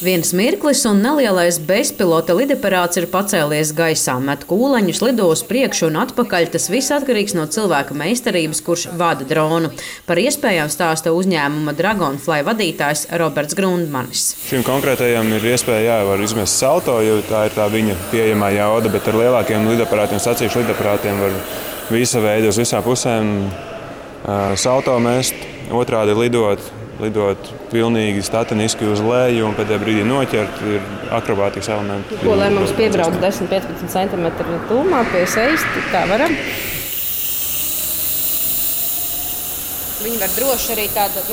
Viens mirklis un nelielais bezpilota lidaparāts ir pacēlies gaisā, met kūleņus, lido uz priekšu un atpakaļ. Tas viss atkarīgs no cilvēka meistarības, kurš vada dronu. Par iespējām stāsta uzņēmuma Dragonfly vadītājs Roberts Grundmanis. Šim konkrētajam ir iespēja var izmest salto, jo tā ir tā viņa pieejamā jauda, bet ar lielākiem lidaparātiem, sacīkšu lidaparātiem var visa veida uz visām pusēm salto mest, otrādi lidot pilnīgi statiniski uz leju un pēdējā brīdī noķert, ir akrobātikas elementi. Ko, lai mums piebrauc 10-15 cm tūmā pie sejas, tā varam? Viņi var droši arī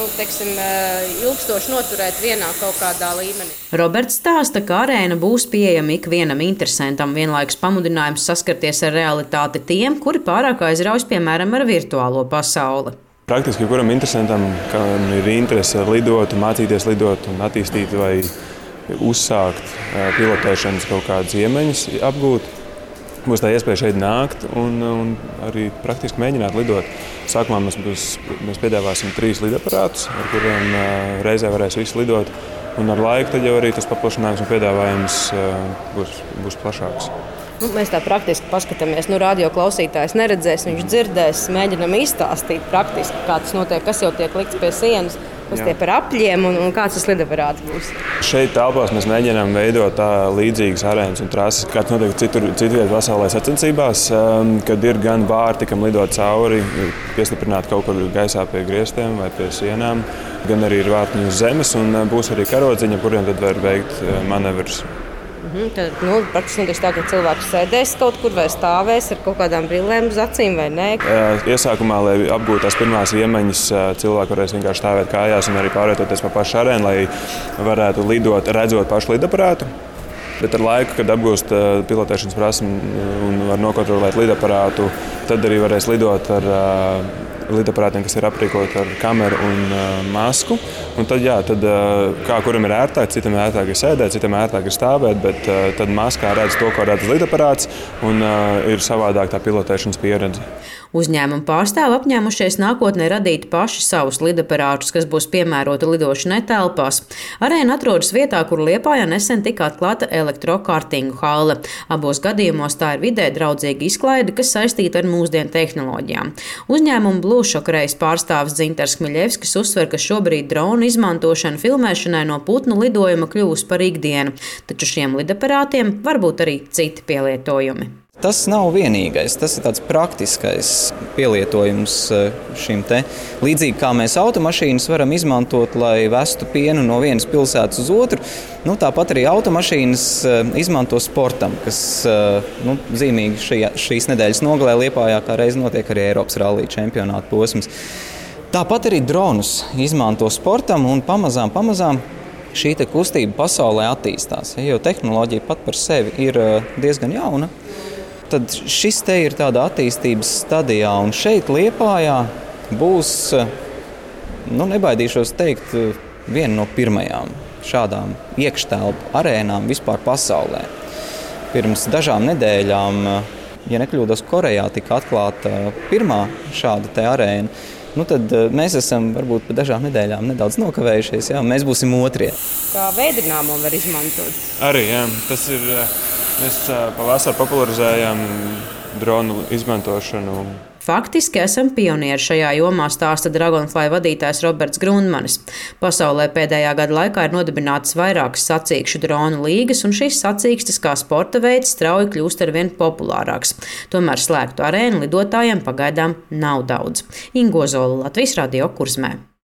ilgstoši noturēt vienā kaut kādā līmenī. Roberts stāsta, ka arēna būs pieejama ikvienam interesantam, vienlaikus pamudinājums saskarties ar realitāti tiem, kuri pārāk aizraujas, piemēram, ar virtuālo pasauli. Praktiski kuram interesantam, kam ir interese lidot, mācīties lidot un attīstīt vai uzsākt pilotēšanas kaut kādas iemaņas, apgūt, būs tā iespēja šeit nākt un arī praktiski mēģināt lidot. Sākumā mēs piedāvāsim 3 lidaparātus, ar kuriem reizē varēs visi lidot. Un ar laiku tad jau arī tas paplašinājums un piedāvājums būs plašāks. Mēs tā praktiski paskatāmies. Radio klausītājs neredzēs, viņš dzirdēs, mēģinam izstāstīt praktiski, kā tas notiek, kas jau tiek likts pie sienas, kas tie par apļiem un kāds tas lidaparāts būs. Šeit telpās mēs mēģinām veidot tā līdzīgas arēnas un trases, kāds notiek citviet pasaulē sacensībās, kad ir gan vārti, kam lidot cauri, piestiprināt kaut kur gaisā pie griestiem vai pie sienām, gan arī ir vārtiņi uz zemes un būs arī karodziņa, kuriem tad var veikt manevrus. Tad praktiski notiks tā, ka cilvēks sēdēs kaut kur vai stāvēs ar kaut kādām brillēm uz acīm vai nē? Iesākumā, lai apgūtu tās pirmās iemaņas, cilvēki varēs vienkārši stāvēt kājās un arī pārvietoties pa pašu arēnu, lai varētu lidot, redzot pašu lidaparātu. Bet ar laiku, kad apgūst pilotēšanas prasmi un var nokontrolēt lidaparātu, tad arī varēs lidot ar lidaparātiem, kas ir aprīkoti ar kameru un masku. Un tad, kā kuram ir ērtāk, citam ērtāk ir sēdēt, citam ērtāk ir stāvēt, bet tad maskā redz to, ko redz lidaparāts, un ir savādāk tā pilotēšanas pieredze. Uzņēmuma pārstāvi apņēmušies nākotnē radīt paši savus lidaparātus, kas būs piemēroti lidošanai telpās. Arēna atrodas vietā, kur Liepājā nesen tika atklāta elektrokartingu hale. Abos gadījumos tā ir vidē draudzīga izklaide, kas saistīta ar mūsdienu tehnoloģijām. Uzņēmuma Blue Shock Race pārstāvis Dzintars Kmiļevskis uzsver, ka šobrīd dronu izmantošana filmēšanai no putnu lidojuma kļūst par ikdienu, taču šiem lidaparātiem var būt arī citi pielietojumi. Tas nav vienīgais, tas ir tāds praktiskais pielietojums šim te. Līdzīgi kā mēs automašīnas varam izmantot, lai vestu pienu no vienas pilsētas uz otru, tāpat arī automašīnas izmanto sportam, kas zīmīgi šīs nedēļas nogalē Liepājā, kā reiz notiek arī Eiropas rallija čempionāta posms. Tāpat arī dronus izmanto sportam un pamazām šī te kustība pasaulē attīstās, jo tehnoloģija pat par sevi ir diezgan jauna. Tad šis te ir tādā attīstības stadijā, un šeit Liepājā būs, nebaidīšos teikt, viena no pirmajām šādām iekštelpu arēnām vispār pasaulē. Pirms dažām nedēļām, ja nekļūdos, Korejā tika atklāta pirmā šāda te arēna. Tad mēs esam varbūt pa dažām nedēļām nedaudz nokavējušies, mēs būsim otrie. Kā vēdināmo var izmantot? Arī, jā, tas ir... Mēs pavasarī popularizējam dronu izmantošanu. Faktiski esam pionieri šajā jomā, stāsta Dragonfly vadītājs Roberts Grundmanis. Pasaulē pēdējā gada laikā ir nodibinātas vairākas sacīkšu dronu līgas, un šīs sacīkstes kā sporta veids strauji kļūst arvien populārāks. Tomēr slēgtu arēnu lidotājiem pagaidām nav daudz. Ingo Zola, Latvijas Radio, Kurzmē.